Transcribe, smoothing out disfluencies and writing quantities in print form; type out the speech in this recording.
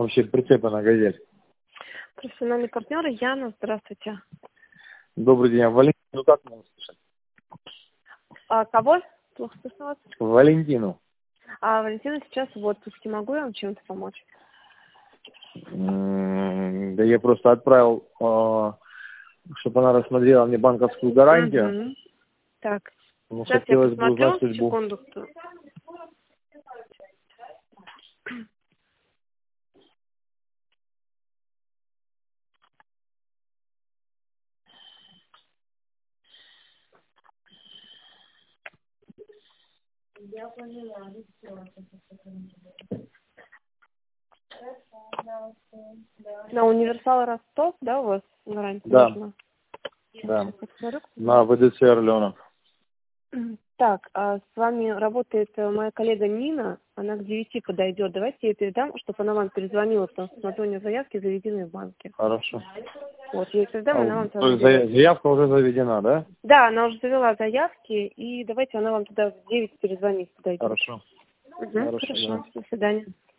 вообще прицепы на «Газель»? Профессиональный партнер Яна, здравствуйте. Добрый день. Валентину как можно слышать? А кого? Плохо слышно вас. Валентину. Валентина сейчас в отпуске. Могу я вам чем-то помочь? Да я просто отправил, чтобы она рассмотрела мне банковскую гарантию. Угу. Так, Ну, сейчас я хотелось бы посмотрю. узнать судьбу. Секунду. На универсал Ростов, да, у вас гарантия нужна? Да. Сейчас я посмотрю. На ВДЦ «Орленок». Так, с вами работает моя коллега Нина, она к 9 подойдет. Давайте я ей передам, чтобы она вам перезвонила, потому что смотрю, у нее заявки заведены в банке. Хорошо. Вот, я ей передам, она вам То есть заявка уже заведена, да? Да, она уже завела заявки, и давайте она вам туда в 9 перезвонит, подойдет. Хорошо. Хорошо. До свидания.